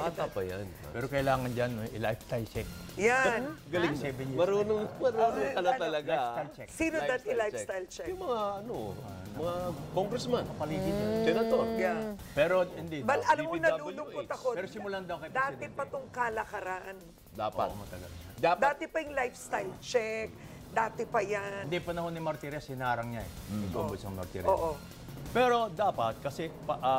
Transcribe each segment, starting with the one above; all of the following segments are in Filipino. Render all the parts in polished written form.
Bata pa yan. Pero kailangan dyan, no, i-lifestyle check. Yan. Galing. 7 years. Marunong ka na talaga. Lifestyle check. Sino that i-lifestyle check? Yung mga, mga congressman, Paligid. senator. Yeah. Pero hindi. Bal, daw. alam mo, DPWH. nalulungkot ako. Pero simulan daw kay Dati Presidente. pa tong kalakaran. Dapat. Oo, matagal na. Dapat. Dati pa yung lifestyle check. Dati pa yan. Hindi, panahon ni Martirez, hinarang niya eh. Yung Ombudsman Martirez. Oo. Pero dapat, kasi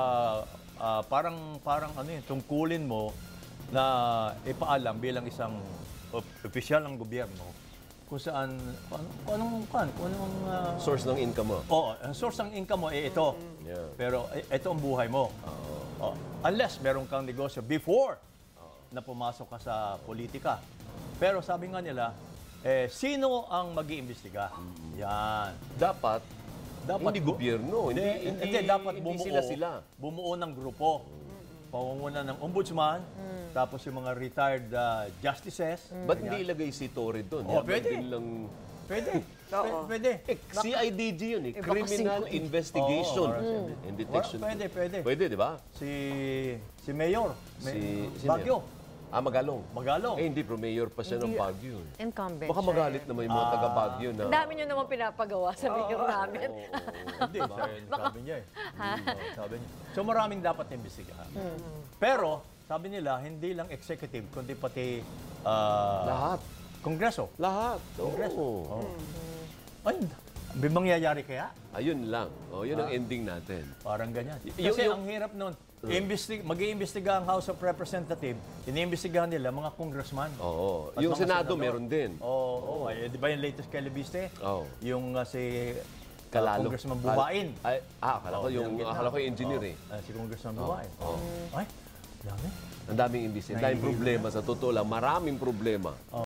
parang ano yun, tungkulin mo na ipaalam bilang isang opisyal ng gobyerno kung saan, kung anong Source ng income mo. ang source ng income mo, ito. Yeah. Pero ito ang buhay mo. Oh, unless meron kang negosyo before na pumasok ka sa politika. Pero sabi nga nila, sino ang mag-iimbestiga? Yan. Dapat hindi gobyerno. Hindi, dapat hindi bumuo. sila. Bumuo ng grupo. Pangunguna ng ombudsman, tapos yung mga retired justices. Ba't hindi ilagay si Torre doon? Oh, Dapat pwede. din lang... Pwede. Oo. Pwede. CIDG yun eh. baka Criminal Investigation Oo, and Detection. Pwede. Pwede, di ba? Si Mayor. Si Baguio. Magalong. Magalong. Hindi, pero mayor pa siya ng Baguio. Incumbent Baka siya magalit naman yung mga taga-Baguio na... Ang dami nyo naman pinapagawa sa mayor namin. Hindi, sabi niya eh. Sabi niya. So maraming dapat imbestigahan. Pero, sabi nila, hindi lang executive, kundi pati Lahat. Kongreso. Lahat. Kongreso. Oo. Ay, may mangyayari kaya? Ayun lang. Yun ang ending natin. Parang ganyan. Yung- Kasi ang hirap nun, mag-iimbestiga ang House of Representatives, iniimbestigahan nila mga congressman. Oo. At Yung mga Senado senador. meron din. Oo. Di ba yung latest kay Lebiste? Oo. Yung si Kalalo. Congressman Buhain. Akala ko yung engineer eh. Si Congressman Buhain. Ay, dami. Ang daming imbis. Ang daming problema. Sa totoo lang, maraming problema.